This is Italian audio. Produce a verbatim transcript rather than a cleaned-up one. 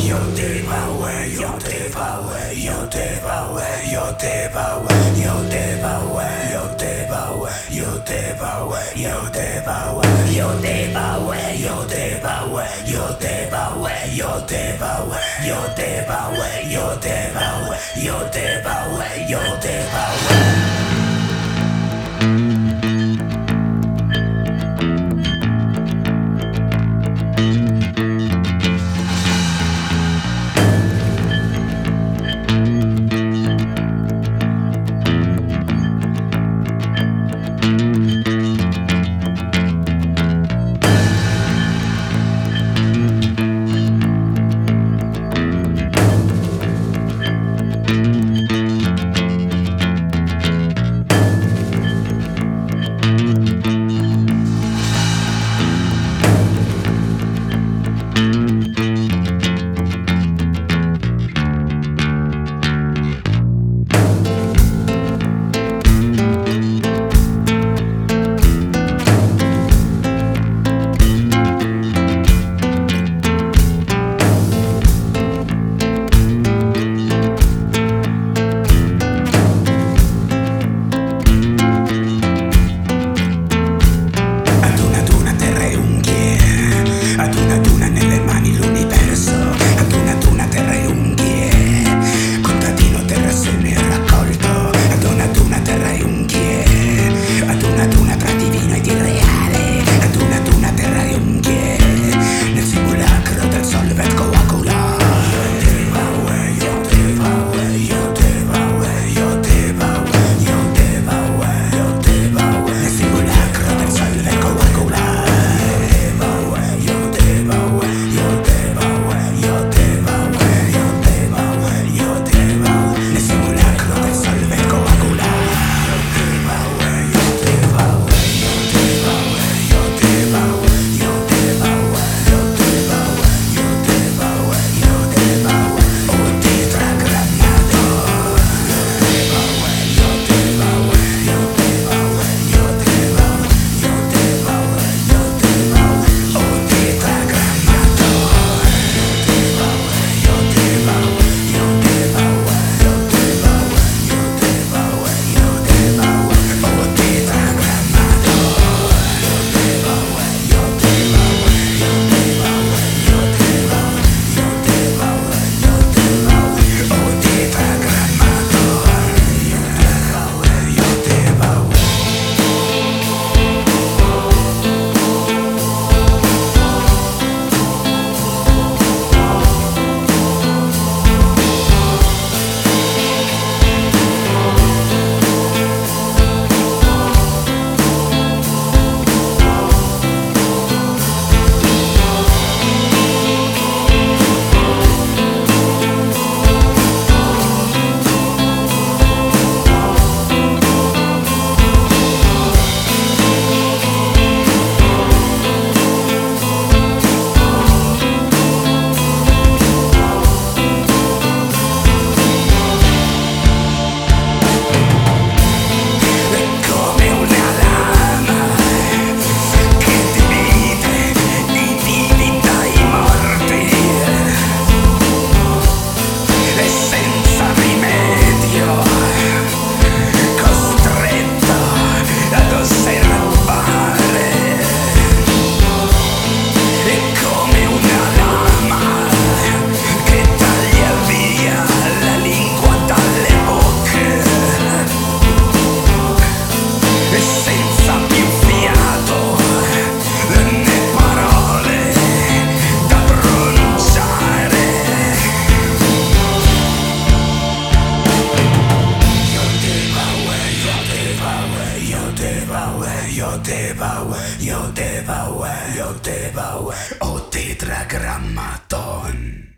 Yo te power, yo te power, yo te power, yo te power, yo te power, yo te power, yo te power, yo te power, yo te power, yo te power, yo te power, yo te power, yo te power, yo te power, yo te power, yo te power. Io te power, io te power, io te power, o tetragrammaton.